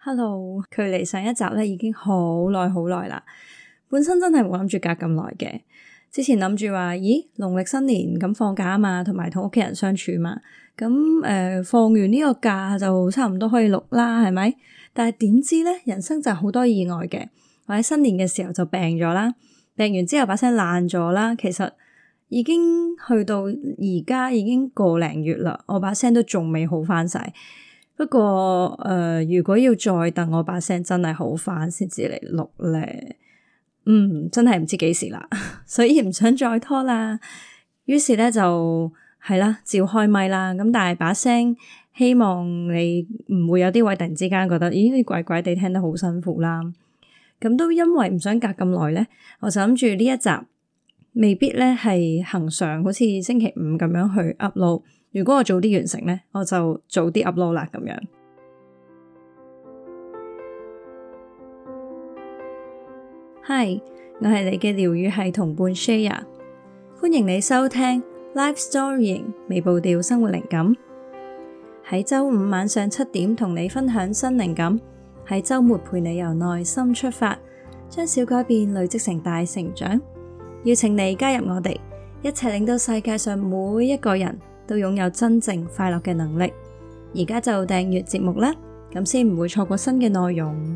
Hello，距離上一集咧已經好耐啦。本身真係冇諗住隔咁耐嘅，之前諗住話，農曆新年咁放假啊嘛，同埋同屋企人相處嘛，咁放完呢個假就差唔多可以錄啦，係咪？但係點知咧，人生就好多意外嘅。我喺新年嘅時候就病咗啦，病完之後把聲爛咗啦，其實已經去到而家已經個零月啦，我把聲都仲未好翻晒。不過如果要再等我把聲真係好翻先至嚟錄咧，真係唔知幾時啦，所以唔想再拖啦。於是咧就係啦，照開咪啦。咁但係把聲，希望你唔會有啲位突然之間覺得，你怪怪地聽得好辛苦啦。咁都因為唔想隔咁耐咧，我就諗住呢一集未必咧係恆常，好似星期五咁樣去 upload。如果我早啲完成咧，我就早啲 upload 啦咁樣。Hi， 我係你嘅療癒系同伴 Shaya， 歡迎你收聽 Life Storying 微步調生活靈感。喺週五晚上7點同你分享新靈感，喺週末陪你由內心出發，將小改變累積成大成長。邀請你加入我哋，一齊令到世界上每一個人都擁有真正快樂嘅能力。而家就訂閱節目啦，咁先唔會錯過新嘅內容。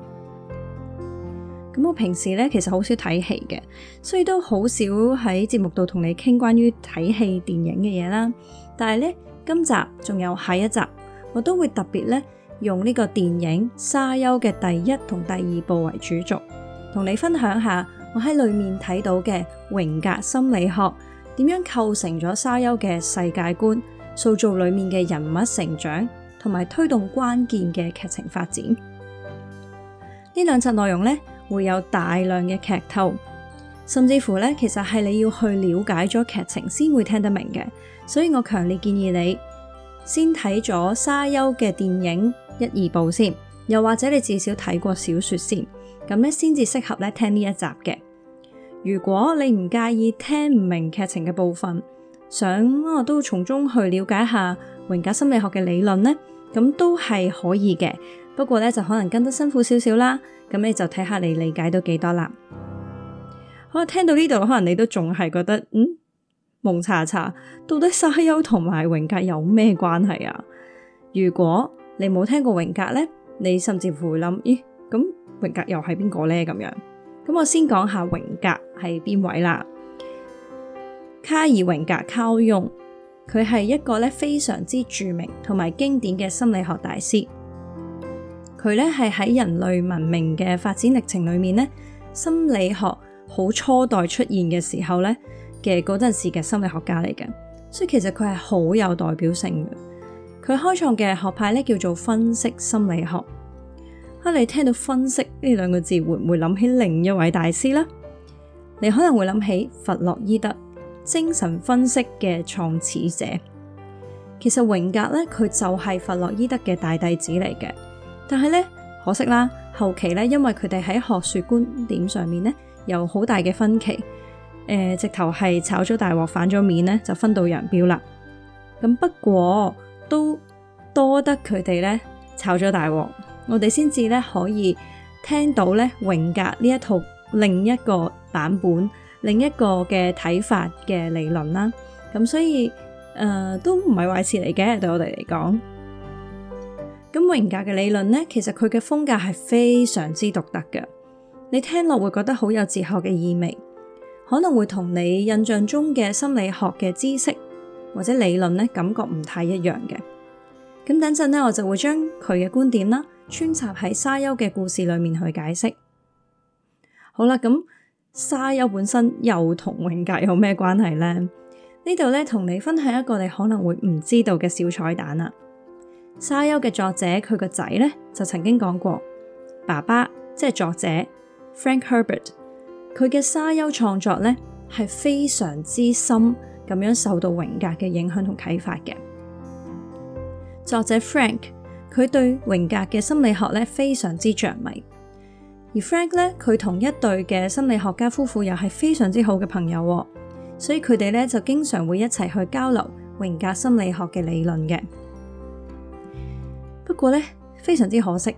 咁我平時咧其實好少睇戲嘅，所以都好少喺節目度同你傾關於睇戲電影嘅嘢啦。但係咧今集仲有下一集，我都會特別咧用呢個電影沙丘嘅第一同第二部為主軸，同你分享下我喺裏面睇到嘅榮格心理學點樣構成咗沙丘嘅世界觀，塑造裏面嘅人物成長，同埋推動關鍵嘅劇情發展。呢兩集內容呢，會有大量嘅劇透，甚至乎呢，其實係你要去了解咗劇情先會聽得明嘅。所以我強烈建議你先睇咗沙丘嘅電影1、2部先，又或者你至少睇過小說先，咁呢先至適合咧聽呢一集嘅。如果你唔介意聽唔明劇情嘅部分，想我都從中去了解下榮格心理學嘅理論呢，咁都係可以嘅。不過咧就可能跟得辛苦少少啦，咁你就睇下你理解到幾多啦。好，聽到呢度，可能你都仲係覺得蒙查查，到底沙丘同埋榮格有咩關係啊？如果你冇聽過榮格呢，你甚至乎會諗，咁榮格又係邊個呢？咁樣。咁我先講下榮格係邊位啦。卡爾榮格 Carl Jung， 佢係一個咧非常之著名同埋經典嘅心理學大師。佢咧係喺人類文明嘅發展歷程裏面咧，心理學好初代出現嘅時候咧嘅嗰陣時嘅心理學家嚟嘅，所以其實佢係好有代表性嘅。佢開創嘅學派咧叫做分析心理學。你聽到分析呢兩個字，會唔會諗起另一位大師呢？你可能會諗起弗洛伊德，精神分析嘅創始者。其實榮格咧，佢就係弗洛伊德嘅大弟子嚟嘅。但係咧，可惜啦，後期咧，因為佢哋喺學術觀點上面咧有好大嘅分歧，直頭係炒咗大鑊，反咗面咧，就分道揚鑣啦。咁不過都多得佢哋咧炒咗大鑊，我哋先至咧可以聽到咧榮格呢一套另一個版本、另一個嘅睇法嘅理論啦。咁所以都唔係壞事嚟嘅，對我哋嚟講。咁榮格嘅理論呢，其實佢嘅風格係非常之獨特嘅，你聽落會覺得好有哲學嘅意味，可能會同你印象中嘅心理學嘅知識或者理論呢感覺唔太一樣嘅。咁等陣呢，我就會將佢嘅觀點啦穿插喺沙丘嘅故事裏面去解釋。好啦，咁沙丘本身又同榮格有咩關係呢？呢度呢，同你分享一個你可能會唔知道嘅小彩蛋啦。沙丘嘅作者佢個仔呢，就曾經講過，爸爸即係作者 Frank Herbert， 佢嘅沙丘創作呢，係非常之深咁樣受到榮格嘅影響同啟發嘅。作者 Frank 佢對榮格嘅心理學呢非常之着迷，而 Frank 呢，佢同一對嘅心理學家夫婦又係非常之好嘅朋友，所以佢哋呢就經常會一齊去交流榮格心理學嘅理論嘅。不過呢，非常之可惜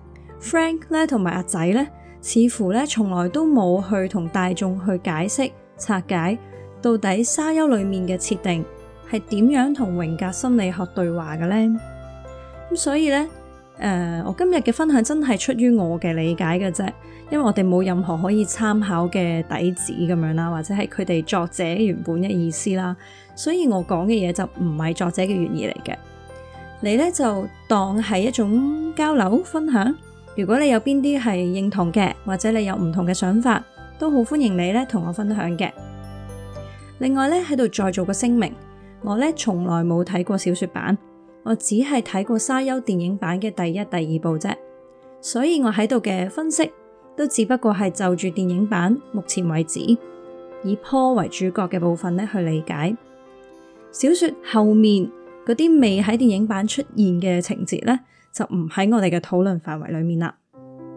Frank 咧同埋阿仔咧，似乎咧從來都冇去同大眾去解釋拆解到底沙丘裏面嘅設定係點樣同榮格心理學對話嘅咧。咁所以咧，我今日嘅分享真係出於我嘅理解嘅啫，因為我哋冇任何可以參考嘅底子咁樣啦，或者係佢哋作者原本嘅意思啦，所以我講嘅嘢就唔係作者嘅原意嚟嘅。你咧就當係一種交流分享，如果你有邊啲係認同嘅，或者你有唔同嘅想法，都好歡迎你咧同我分享嘅。另外咧喺度再做個聲明，我咧從來冇睇過小說版，我只係睇過沙丘電影版嘅第一、第二部啫，所以我喺度嘅分析都只不過係就住電影版目前為止，以 Paul 為主角嘅部分咧去理解。小說後面嗰啲未喺電影版出現嘅情節咧，就唔喺我哋嘅討論範圍裏面啦。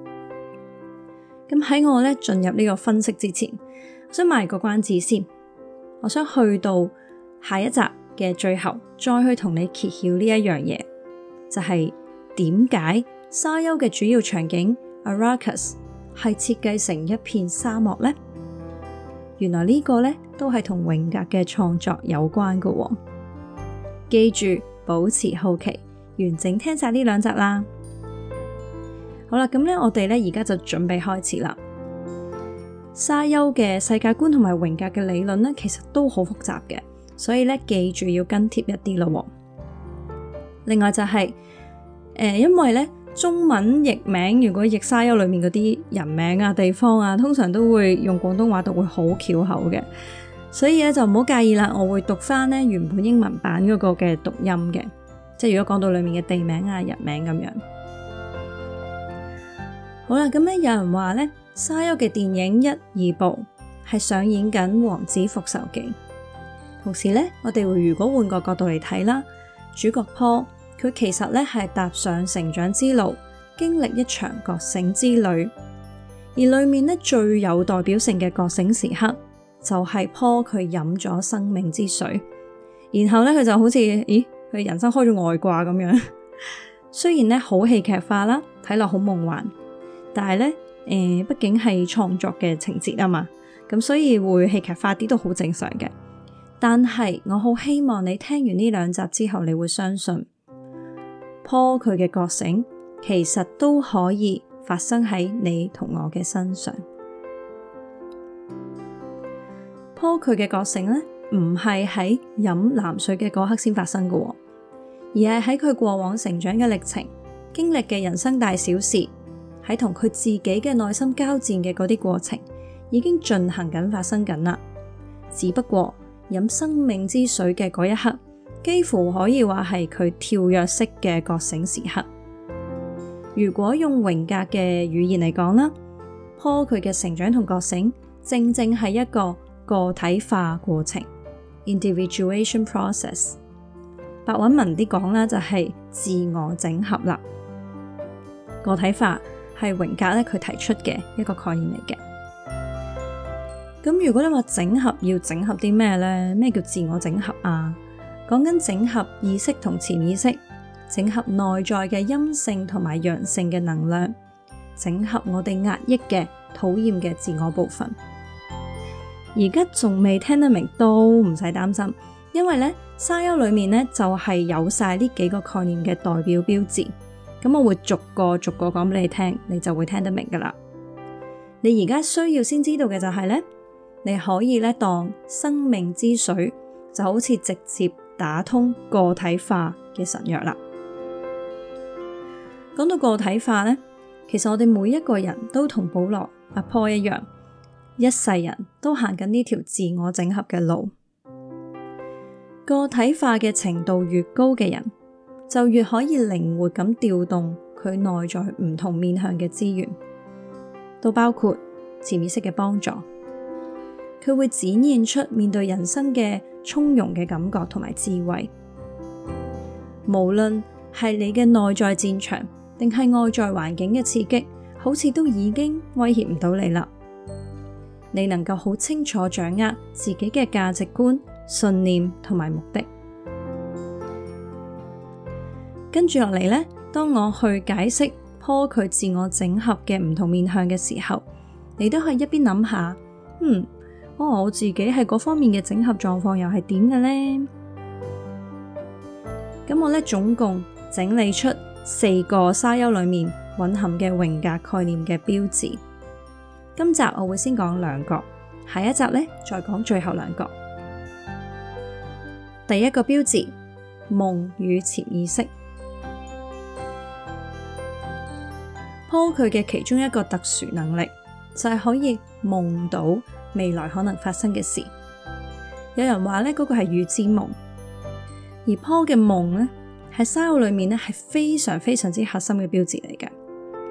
咁喺我咧進入呢個分析之前，我想賣個關子先，我想去到下一集嘅最後，再去同你揭曉呢一樣嘢，就係點解沙丘嘅主要場景 Arrakis 係設計成一片沙漠呢？原來呢個呢都係同榮格嘅創作有關㗎喎。記住保持好奇，完整聽晒呢兩集啦。好啦，咁呢我哋呢而家就準備開始啦。沙丘嘅世界觀同埋榮格嘅理論呢，其實都好複雜嘅。所以咧，記住要跟貼一啲咯。另外就係因為咧中文譯名如果譯沙丘裏面嗰啲人名啊、地方啊，通常都會用廣東話讀會好翹口嘅，所以咧就唔好介意啦。我會讀翻咧原本英文版嗰個嘅讀音嘅，即係如果講到裏面嘅地名啊、人名咁樣。好啦，咁咧有人話咧沙丘嘅電影1、2部係上演緊《王子復仇記》。同時咧，我哋如果換個角度嚟睇啦，主角 Paul 佢其實咧係踏上成長之路，經歷一場覺醒之旅，而裏面咧最有代表性嘅覺醒時刻就係 Paul 佢飲咗生命之水，然後咧佢就好似佢人生開咗外掛咁樣。雖然咧好戲劇化啦，睇落好夢幻，但係咧畢竟係創作嘅情節啊嘛，咁所以會戲劇化啲都好正常嘅。但係我好希望你聽完呢兩集之後，你會相信 Paul 佢嘅覺醒其實都可以發生喺你同我嘅身上。Paul 佢嘅覺醒咧，唔係喺飲藍水嘅嗰刻先發生嘅，而係喺佢過往成長嘅歷程，經歷嘅人生大小事，喺同佢自己嘅內心交戰嘅嗰啲過程，已經進行緊、發生緊啦。只不過飲生命之水嘅嗰一刻，幾乎可以話係佢跳躍式嘅覺醒時刻。如果用榮格嘅語言嚟講啦，Paul佢嘅成長同覺醒，正正係一個個體化過程 （individuation process）。白話文啲講啦，就係自我整合啦。個體化係榮格咧佢提出嘅一個概念嚟嘅。咁如果你話整合要整合啲咩呢？咩叫自我整合啊？講緊整合意識同潛意識，整合內在嘅陰性同埋陽性嘅能量，整合我哋壓抑嘅討厭嘅自我部分。而家仲未聽得明都唔使擔心，因為呢沙丘裏面呢就係有晒呢幾個概念嘅代表標誌。咁我會逐個講俾你聽，你就會聽得明噶啦。你而家需要先知道嘅就係呢，你可以咧當生命之水就好似直接打通個體化嘅神藥啦。講到個體化呢，其實我哋每一個人都同保羅阿 Paul 一樣，一世人都行緊呢條自我整合嘅路。個體化嘅程度越高嘅人，就越可以靈活咁調動佢內在唔同面向嘅資源，都包括潛意識嘅幫助。佢會展現出面對人生嘅從容嘅感覺同埋智慧。無論係你嘅內在戰場，定係外在環境嘅刺激，好似都已經威脅唔到你啦。你能夠好清楚掌握自己嘅價值觀、信念同埋目的。跟住落嚟呢，當我去解釋 Paul 佢自我整合嘅唔同面向嘅時候，你都可以一邊諗下，我自己係嗰方面嘅整合狀況又係點嘅呢？咁我總共整理出4個沙丘裏面蘊含嘅榮格概念嘅標誌。今集我會先講2個，下一集再講最後2個。第一個標誌，夢與潛意識。Paul 佢嘅其中一個特殊能力就係可以夢到未來可能發生嘅事。有人話嗰個係預知夢，而 Paul 嘅夢喺沙丘裏面係非常非常之核心嘅標誌嚟嘅。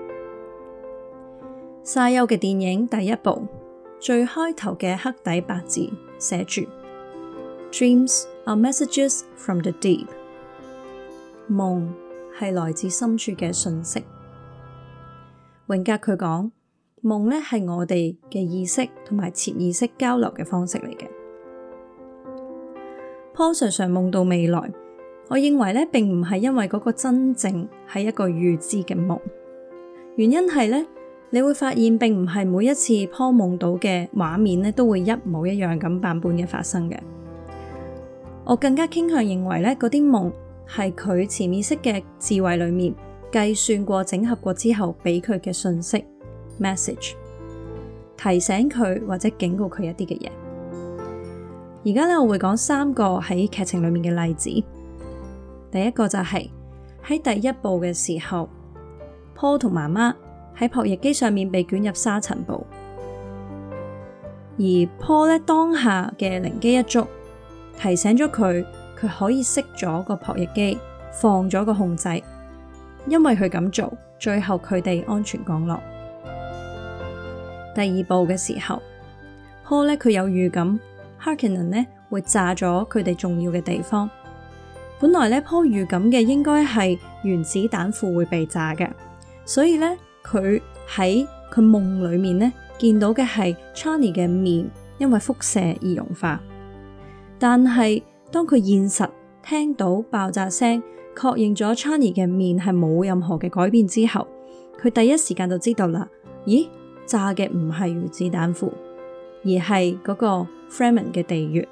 沙丘嘅電影第一部最開頭嘅黑底白字寫住 Dreams are messages from the deep， 夢係來自深處嘅訊息。榮格佢講，夢係我哋嘅意識同埋潛意識交流嘅方式嚟嘅。Paul 常常夢到未來，我認為並唔係因為嗰個真正係一個預知嘅夢，原因係你會發現並唔係每一次 Paul 夢到嘅畫面都會一模一樣咁版本嘅發生嘅。我更加傾向認為嗰啲夢係佢潛意識嘅智慧裏面計算過、整合過之後俾佢嘅訊息 message， 提醒佢或者警告佢一啲嘅嘢。而家我會講3個喺劇情裏面嘅例子。第一個就係喺第一部嘅時候，Paul 同媽媽喺撲翼機上面被捲入沙塵暴，而 Paul 當下嘅靈機一觸，提醒咗佢可以熄咗個撲翼機，放咗個控制，因為佢咁做，最後佢哋安全降落。第二部嘅時候，Paul 佢有預感 Harkonnen 會炸咗佢哋重要嘅地方。本來Paul 預感嘅應該係原子彈庫會被炸嘅，所以佢喺佢夢裏面見到嘅係 Chani 嘅面因為輻射而融化。但係當佢現實聽到爆炸聲，確認咗 Chani 嘅面係冇任何嘅改變之後，佢第一時間就知道啦。咦，炸嘅唔係原子彈庫，而係嗰個 Fremen 嘅地穴。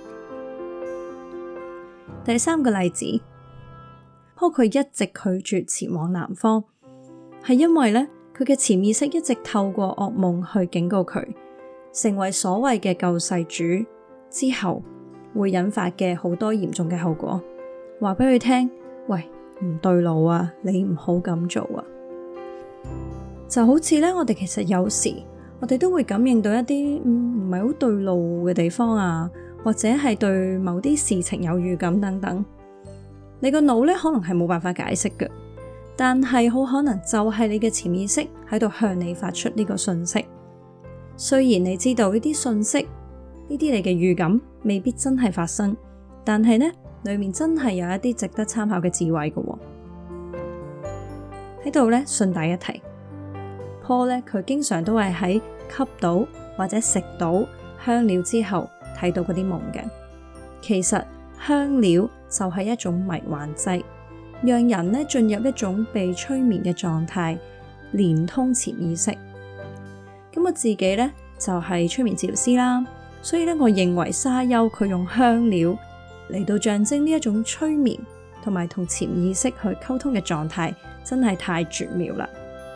第3個例子，Paul 佢一直拒絕前往南方，係因為佢嘅潛意識一直透過噩夢去警告佢，成為所謂嘅救世主之後會引發嘅好多嚴重嘅後果，話俾佢聽，喂，唔對路啊，你唔好咁做啊。就好似我哋其實有時我哋都會感應到一啲唔係好對路嘅地方啊，或者係對某啲事情有預感等等，你個腦可能係冇辦法解釋嘅，但係好可能就係你嘅潛意識喺度向你發出呢個訊息。雖然你知道呢啲訊息，呢啲你嘅預感未必真係發生，但係裏面真係有一啲值得參考嘅智慧嘅。喺度順帶一提，Paul 佢經常都係喺吸到或者食到香料之後睇到嗰啲夢嘅。其實香料就係一種迷幻劑，讓人進入一種被催眠嘅狀態，連通潛意識。咁我自己就係催眠治療師啦，所以我認為沙丘佢用香料嚟到象徵呢一種催眠同埋同潛意識去溝通嘅狀態，真係太絕妙啦。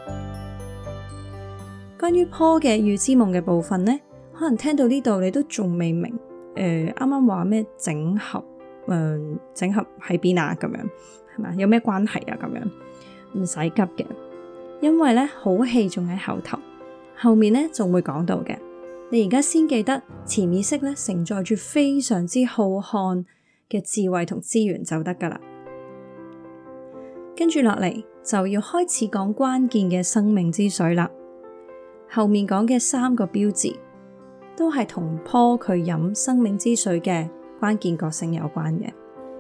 關於 Paul 嘅預知夢嘅部分可能聽到呢度你都仲未明，啱啱話咩整合，整合喺邊啊？咁樣係嘛？有咩關係啊？咁樣唔使急嘅，因為好戲仲喺後頭，後面仲會講到嘅。你而家先記得潛意識承載住非常之浩瀚嘅智慧同資源就得噶啦。跟住落嚟就要開始講關鍵嘅生命之水啦。後面講嘅3個標誌都係同 Paul 佢飲生命之水嘅關鍵覺醒有關嘅。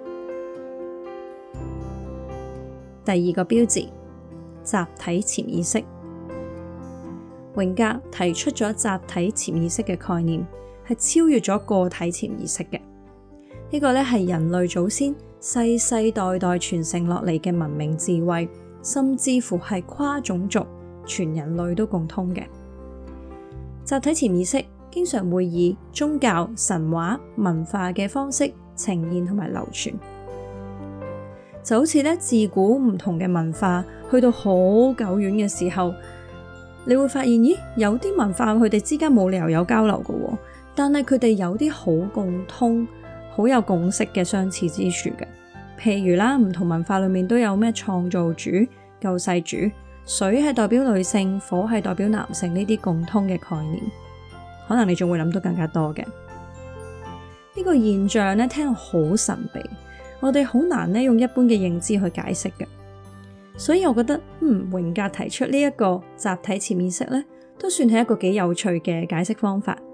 第2個標誌，集體潛意識。榮格提出咗集體潛意識嘅概念，係超越咗個體潛意識嘅。呢個係人類祖先世世代代傳承落嚟嘅文明智慧， 甚至乎係跨種族、全人類都共通嘅。集體潛意識經常會以宗教、神話、文化嘅方式呈現同埋流傳，就好似咧自古唔同嘅文化去到好久遠嘅時候，你會發現咦，有啲文化佢哋之間冇理由有交流嘅，但係佢哋有啲好共通、好有共識嘅相似之處嘅。譬如啦，唔同文化裏面都有咩創造主、救世主，水係代表女性，火係代表男性呢啲共通嘅概念，可能你仲會諗到更加多嘅。呢個現象咧，聽落好神秘，我哋好難咧用一般嘅認知去解釋嘅。所以我覺得榮格提出呢一個集體潛意識咧，都算係一個幾有趣嘅解釋方法。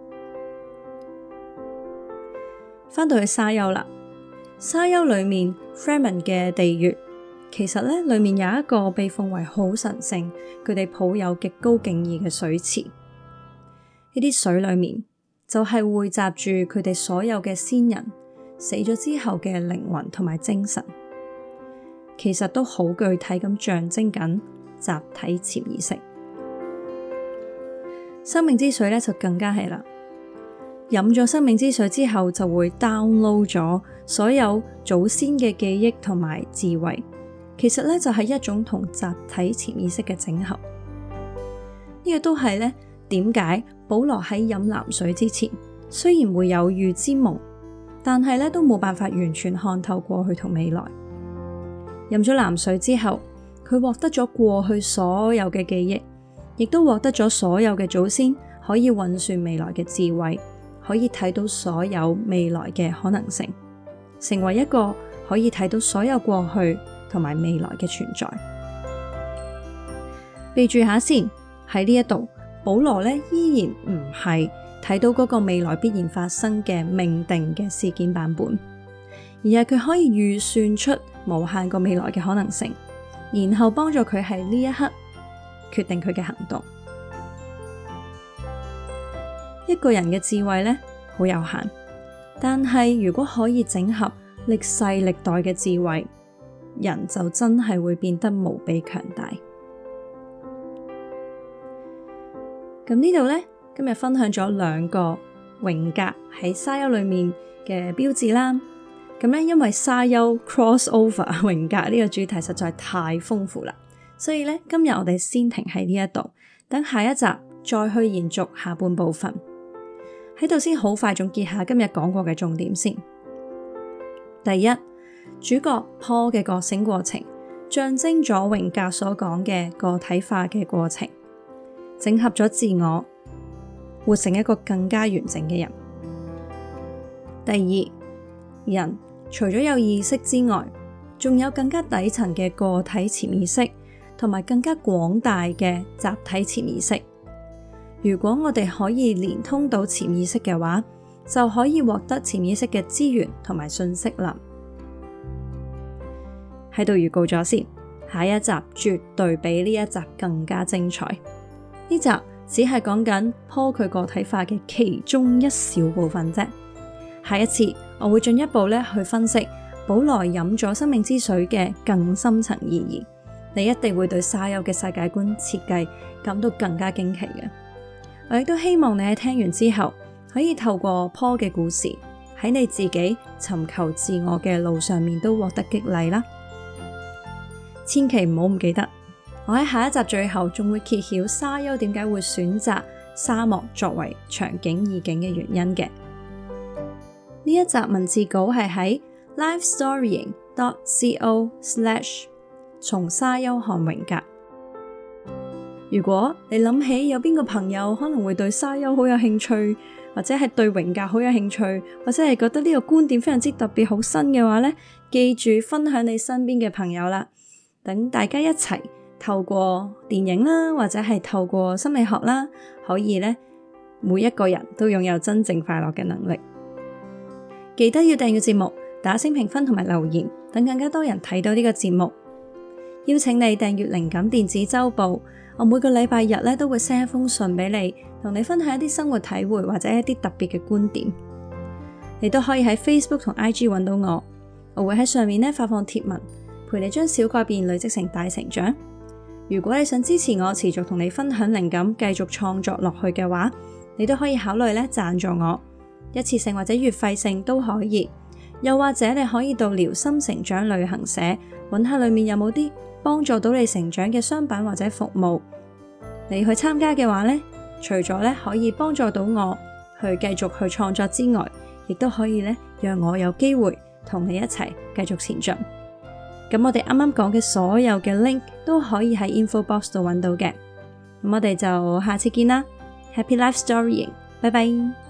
翻到去沙丘啦，沙丘裏面 Fremen 嘅地穴，其實咧裏面有一個被奉為好神聖，佢哋抱有極高敬意嘅水池。呢啲水裏面就係匯集住佢哋所有嘅先人死咗之後嘅靈魂同埋精神，其實都好具體咁象徵緊集體潛意識。生命之水咧就更加係啦，飲咗生命之水之後就會 download 咗所有祖先嘅記憶同埋智慧，其實咧就係一種同集體潛意識嘅整合。呢個都係咧點解保羅喺飲藍水之前，雖然會有預知夢，但係咧都冇辦法完全看透過去同未來。飲咗藍水之後，佢獲得咗過去所有嘅記憶，亦都獲得咗所有嘅祖先可以運算未來嘅智慧，可以睇到所有未來嘅可能性，成為一個可以睇到所有過去同埋未來嘅存在。備注下先，喺呢一度，保羅咧依然唔係睇到嗰個未來必然發生嘅命定嘅事件版本，而係佢可以預算出無限個未來嘅可能性，然後幫助佢喺呢一刻決定佢嘅行動。一個人嘅智慧咧好有限，但係如果可以整合歷世歷代嘅智慧，人就真係會變得無比強大。咁呢度咧，今日分享咗2個榮格喺沙丘裏面嘅標誌啦。咁咧，因為沙丘 crossover 榮格呢個主題實在太豐富啦，所以咧今日我哋先停喺呢一度，等下一集再去延續下半部分。喺度先好快總結下今日講過嘅重點先。第一，主角 Paul 嘅覺醒過程，象徵咗榮格所講嘅個體化嘅過程，整合咗自我，活成一個更加完整嘅人。第二，人除咗有意識之外，仲有更加底層嘅個體潛意識，同埋更加廣大嘅集體潛意識。如果我哋可以連通到潛意識嘅話，就可以獲得潛意識嘅資源同埋信息啦。喺度預告咗先，下一集絕對比呢一集更加精彩。呢集只係講緊Paul佢個體化嘅其中一小部分啫。下一次我會進一步去分析保羅飲咗生命之水嘅更深層意義，你一定會對沙丘嘅世界觀設計感到更加驚奇嘅。我亦都希望你喺聽完之後，可以透過Paul嘅故事，喺你自己尋求自我嘅路上面都獲得激勵啦。千祈唔好唔記得，我喺下一集最後仲會揭曉沙丘點解會選擇沙漠作為場景意境嘅原因嘅。呢一集文字稿係喺 lifestorying.co/ 從沙丘看榮格。如果你諗起有邊個朋友可能會對沙丘好有興趣，或者係對榮格好有興趣，或者係覺得呢個觀點非常之特別好新嘅話呢，記住分享你身邊嘅朋友啦，等大家一齊透過電影啦，或者係透過心理學啦，可以呢每一個人都擁有真正快樂嘅能力。記得要訂閱節目，打星評分同埋留言，等更加多人睇到呢個節目。邀請你訂閱靈感電子週報，我每個禮拜日都會 send 一封信俾你，同你分享一啲生活體會或者一啲特別嘅觀點。你都可以喺 Facebook 同 IG 揾到我，我會喺上面發放貼文，陪你將小改變累積成大成長。 如果你想支持我持續同你分享靈感，繼續創作落去嘅話，你都可以考慮咧贊助我，一次性或者月費性都可以。又或者你可以到療心成長旅行社揾下裏面有冇啲幫助到你成長嘅商品或者服務。你去參加嘅話咧，除咗咧可以幫助到我去繼續去創作之外，亦都可以咧讓我有機會同你一齊繼續前進。咁我哋啱啱講嘅所有嘅 link 都可以喺 info box 度揾到嘅。咁我哋就下次見啦。Happy Life Storying，拜拜。